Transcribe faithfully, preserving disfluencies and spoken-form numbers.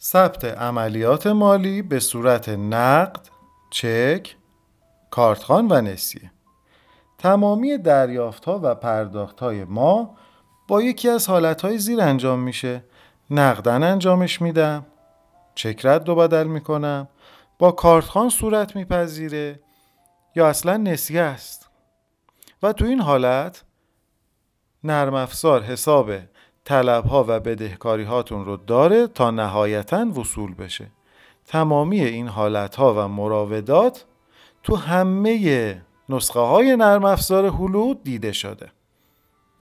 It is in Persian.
ثبت عملیات مالی به صورت نقد، چک، کارتخوان و نسیه. تمامی دریافت‌ها و پرداخت‌های ما با یکی از حالتهای زیر انجام میشه. نقداً انجامش میدم، چک رد و بدل میکنم، با کارتخوان صورت میپذیره یا اصلا نسیه است. و تو این حالت نرم افزار حساب طلب‌ها و بدهکاری‌هاتون رو داره تا نهایتاً وصول بشه. تمامی این حالت‌ها و مراودات تو همه نسخه های نرم افزار هلو دیده شده.